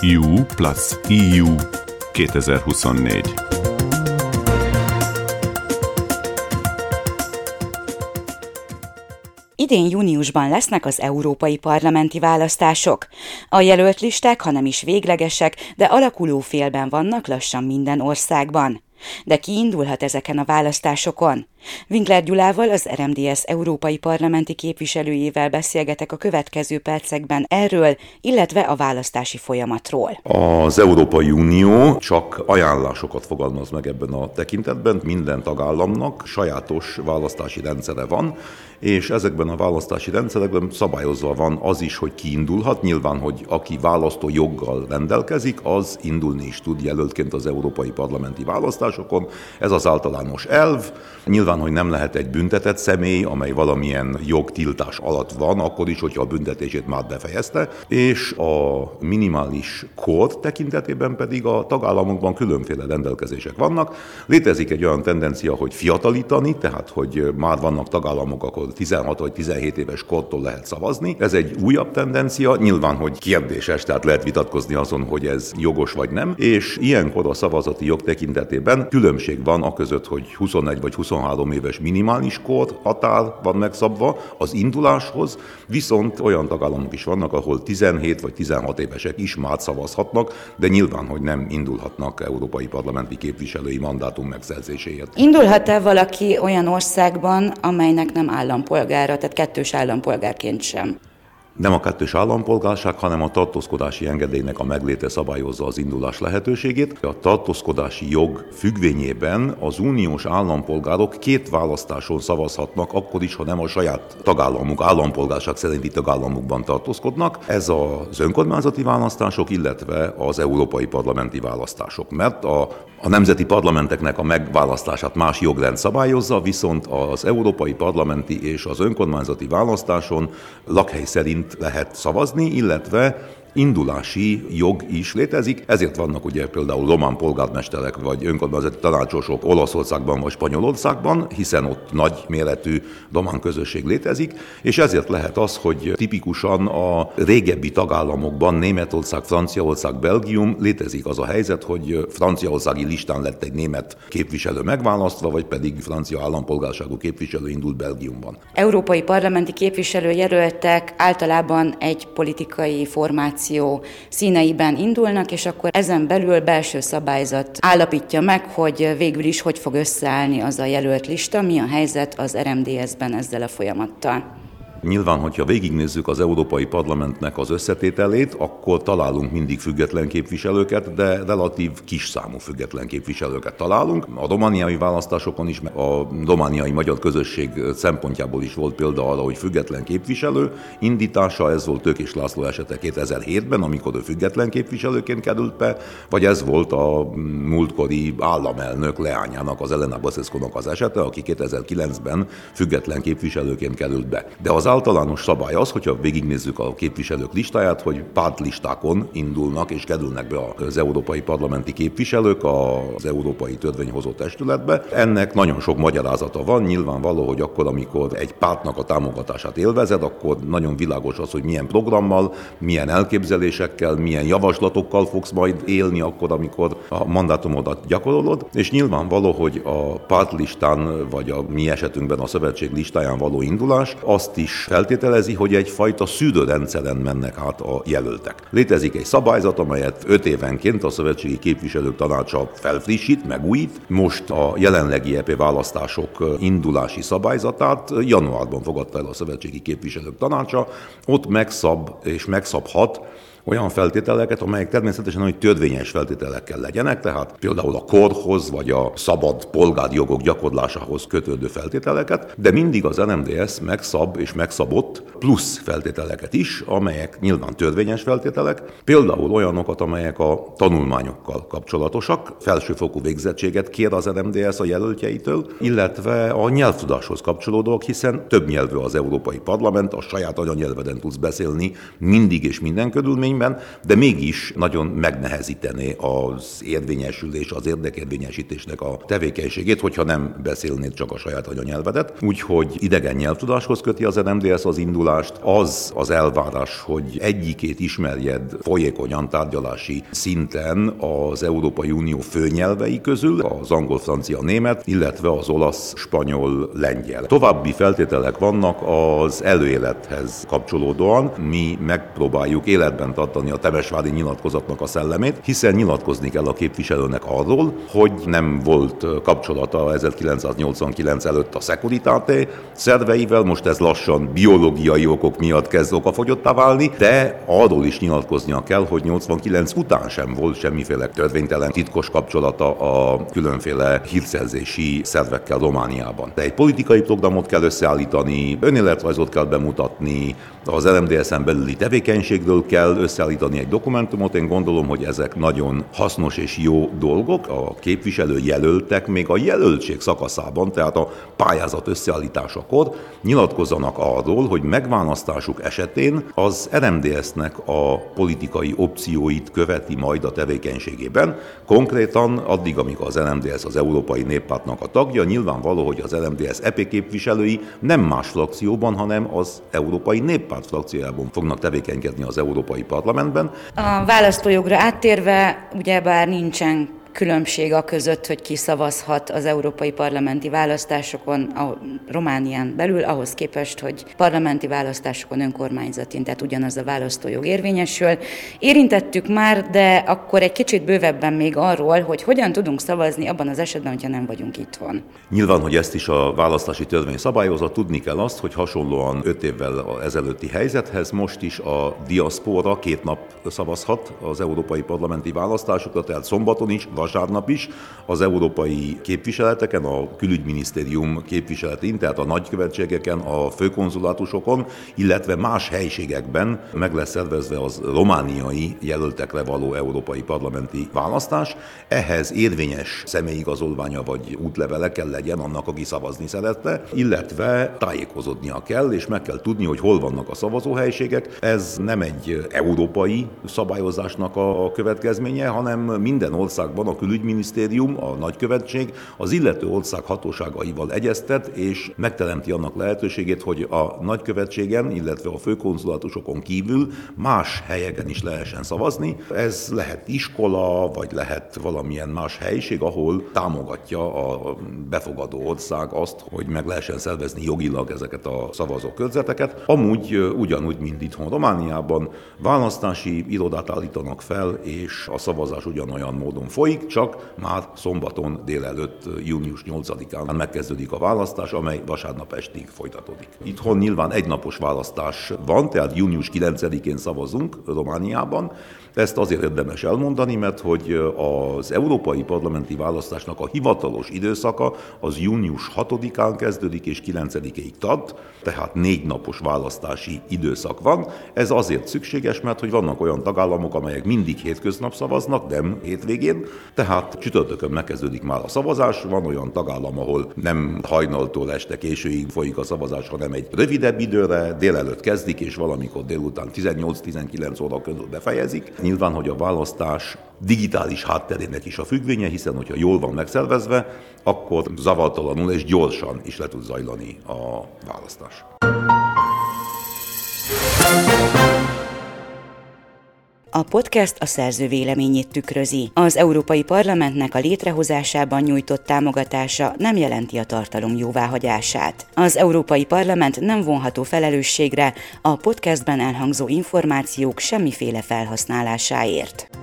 EU+EU 2024. Idén júniusban lesznek az európai parlamenti választások. A jelölt listák, ha nem is véglegesek, de alakuló félben vannak lassan minden országban. De ki indulhat ezeken a választásokon? Winkler Gyulával, az RMDSZ európai parlamenti képviselőjével beszélgetek a következő percekben erről, illetve a választási folyamatról. Az Európai Unió csak ajánlásokat fogalmaz meg ebben a tekintetben. Minden tagállamnak sajátos választási rendszere van, és ezekben a választási rendszerekben szabályozva van az is, hogy ki indulhat. Nyilván, hogy aki választó joggal rendelkezik, az indulni is tud jelöltként az európai parlamenti választásokon. Ez az általános elv. Nyilván, hogy nem lehet egy büntetett személy, amely valamilyen jogtiltás alatt van, akkor is, hogyha a büntetését már befejezte, és a minimális kor tekintetében pedig a tagállamokban különféle rendelkezések vannak. Létezik egy olyan tendencia, hogy fiatalítani, tehát hogy már vannak tagállamok, akkor 16 vagy 17 éves kortól lehet szavazni. Ez egy újabb tendencia, nyilván, hogy kérdéses, tehát lehet vitatkozni azon, hogy ez jogos vagy nem, és ilyenkor a szavazati jog tekintetében különbség van aközött, hogy 21 vagy 23 éves minimális korhatár van megszabva az induláshoz, viszont olyan tagállamok is vannak, ahol 17 vagy 16 évesek is már szavazhatnak, de nyilván, hogy nem indulhatnak európai parlamenti képviselői mandátum megszerzéséért. Indulhat-e valaki olyan országban, amelynek nem állampolgára, tehát kettős állampolgárként sem? Nem a kettős állampolgárság, hanem a tartózkodási engedélynek a megléte szabályozza az indulás lehetőségét. A tartózkodási jog függvényében az uniós állampolgárok két választáson szavazhatnak, akkor is, ha nem a saját tagállamuk, állampolgárság szerinti tagállamukban tartózkodnak. Ez az önkormányzati választások, illetve az európai parlamenti választások. Mert a nemzeti parlamenteknek a megválasztását más jogrend szabályozza, viszont az európai parlamenti és az önkormányzati választáson lakhely szerint lehet szavazni, illetve indulási jog is létezik, ezért vannak ugye például román polgármesterek vagy önkormányzati tanácsosok Olaszországban vagy Spanyolországban, hiszen ott nagy méretű román közösség létezik, és ezért lehet az, hogy tipikusan a régebbi tagállamokban, Németország, Franciaország, Belgium, létezik az a helyzet, hogy franciaországi listán lett egy német képviselő megválasztva, vagy pedig francia állampolgárságú képviselő indult Belgiumban. Európai parlamenti képviselőjelöltek általában egy politikai formáció színeiben indulnak, és akkor ezen belül belső szabályzat állapítja meg, hogy végül is hogy fog összeállni az a jelölt lista, mi a helyzet az RMDSZ-ben ezzel a folyamattal. Nyilván, hogyha végignézzük az Európai Parlamentnek az összetételét, akkor találunk mindig független képviselőket, de relatív kis számú független képviselőket találunk. A romániai választásokon is, a romániai magyar közösség szempontjából is volt példa arra, hogy független képviselő indítása, ez volt Tőkés László esete 2007-ben, amikor ő független képviselőként került be, vagy ez volt a múltkori államelnök leányának, az Elena Basescu-nak az esete, aki 2009-ben független képviselőként került be. De az általános szabály az, hogyha végignézzük a képviselők listáját, hogy pártlistákon indulnak és kerülnek be az európai parlamenti képviselők az európai törvényhozó testületbe. Ennek nagyon sok magyarázata van, nyilvánvaló, hogy akkor, amikor egy pártnak a támogatását élvezed, akkor nagyon világos az, hogy milyen programmal, milyen elképzelésekkel, milyen javaslatokkal fogsz majd élni akkor, amikor a mandátumodat gyakorolod, és nyilvánvaló, hogy a pártlistán, vagy a mi esetünkben a szövetség listáján való indulás azt is feltételezi, hogy egyfajta szűrőrendszeren mennek át a jelöltek. Létezik egy szabályzat, amelyet 5 évenként a Szövetségi Képviselők Tanácsa felfrissít, megújít. Most a jelenlegi EP választások indulási szabályzatát januárban fogadta el a Szövetségi Képviselők Tanácsa. Ott megszab és megszabhat olyan feltételeket, amelyek természetesen hogy törvényes feltételekkel legyenek, tehát például a korhoz vagy a szabad polgári jogok gyakorlásához kötődő feltételeket, de mindig az RMDSZ megszab és megszabott plusz feltételeket is, amelyek nyilván törvényes feltételek, például olyanokat, amelyek a tanulmányokkal kapcsolatosak, felsőfokú végzettséget kér az RMDSZ a jelöltjeitől, illetve a nyelvtudáshoz kapcsolódók, hiszen több nyelvű az Európai Parlament, a saját anyanyelveden tudsz beszélni mindig és minden körülmény címben, de mégis nagyon megnehezítené az érvényesülés, az érdekérvényesítésnek a tevékenységét, hogyha nem beszélnéd csak a saját anyanyelvedet. Úgyhogy idegen nyelvtudáshoz köti az RMDSZ az indulást. Az elvárás, hogy egyikét ismerjed folyékonyan tárgyalási szinten az Európai Unió főnyelvei közül, az angol, francia, német, illetve az olasz, spanyol, lengyel. További feltételek vannak az előélethez kapcsolódóan. Mi megpróbáljuk életben tartani a temesvári nyilatkozatnak a szellemét, hiszen nyilatkozni kell a képviselőnek arról, hogy nem volt kapcsolata 1989 előtt a Securitate szerveivel, most ez lassan biológiai okok miatt kezd okafogyottá válni, de arról is nyilatkoznia kell, hogy 89 után sem volt semmiféle törvénytelen titkos kapcsolata a különféle hírszerzési szervekkel Romániában. De egy politikai programot kell összeállítani, önéletrajzot kell bemutatni, az RMDSZ-en belüli tevékenységről kell összeállítani egy dokumentumot. Én gondolom, hogy ezek nagyon hasznos és jó dolgok. A képviselő jelöltek még a jelöltség szakaszában, tehát a pályázat összeállításakor nyilatkozzanak arról, hogy megválasztásuk esetén az RMDSZ-nek a politikai opcióit követi majd a tevékenységében. Konkrétan addig, amíg az RMDSZ az Európai Néppártnak a tagja, nyilvánvaló, hogy az RMDSZ EP képviselői nem más frakcióban, hanem az Európai Néppárt frakciójában fognak tevékenykedni az Európai Parlamentben. A választójogra áttérve, ugyebár nincsen különbség a között, hogy ki szavazhat az európai parlamenti választásokon a Románián belül, ahhoz képest, hogy parlamenti választásokon önkormányzatin, tehát ugyanaz a választójog érvényesül. Érintettük már, de akkor egy kicsit bővebben még arról, hogy hogyan tudunk szavazni abban az esetben, hogyha nem vagyunk itthon. Nyilván, hogy ezt is a választási törvény szabályozza, tudni kell azt, hogy hasonlóan 5 évvel ezelőtti helyzethez most is a diaszpóra 2 nap szavazhat az európai parlamenti választásokra, tehát szombaton is, vasárnap is az európai képviseleteken, a külügyminisztérium képviseletin, tehát a nagykövetségeken, a főkonzulátusokon, illetve más helységekben meg lesz szervezve az romániai jelöltekre való európai parlamenti választás. Ehhez érvényes személyigazolványa vagy útlevele kell legyen annak, aki szavazni szeretne, illetve tájékozódnia kell, és meg kell tudni, hogy hol vannak a szavazóhelységek. Ez nem egy európai szabályozásnak a következménye, hanem minden országban a külügyminisztérium, a nagykövetség az illető ország hatóságaival egyeztet, és megteremti annak lehetőségét, hogy a nagykövetségen, illetve a főkonzulátusokon kívül más helyeken is lehessen szavazni. Ez lehet iskola, vagy lehet valamilyen más helység, ahol támogatja a befogadó ország azt, hogy meg lehessen szervezni jogilag ezeket a szavazókörzeteket. Amúgy ugyanúgy, mint itthon Romániában választási irodát állítanak fel, és a szavazás ugyanolyan módon folyik, csak már szombaton délelőtt, június 8-án megkezdődik a választás, amely vasárnap estig folytatódik. Itthon nyilván egynapos választás van, tehát június 9-én szavazunk Romániában. Ezt azért érdemes elmondani, mert hogy az európai parlamenti választásnak a hivatalos időszaka az június 6-án kezdődik és 9-ig tart, tehát 4 napos választási időszak van. Ez azért szükséges, mert hogy vannak olyan tagállamok, amelyek mindig hétköznap szavaznak, nem hétvégén, tehát csütörtökön megkezdődik már a szavazás, van olyan tagállam, ahol nem hajnaltól este későig folyik a szavazás, hanem egy rövidebb időre, délelőtt kezdik, és valamikor délután 18-19 óra körül befejezik. Nyilván, hogy a választás digitális hátterének is a függvénye, hiszen hogyha jól van megszervezve, akkor zavartalanul és gyorsan is le tud zajlani a választás. A podcast a szerző véleményét tükrözi. Az Európai Parlamentnek a létrehozásában nyújtott támogatása nem jelenti a tartalom jóváhagyását. Az Európai Parlament nem vonható felelősségre a podcastben elhangzó információk semmiféle felhasználásáért.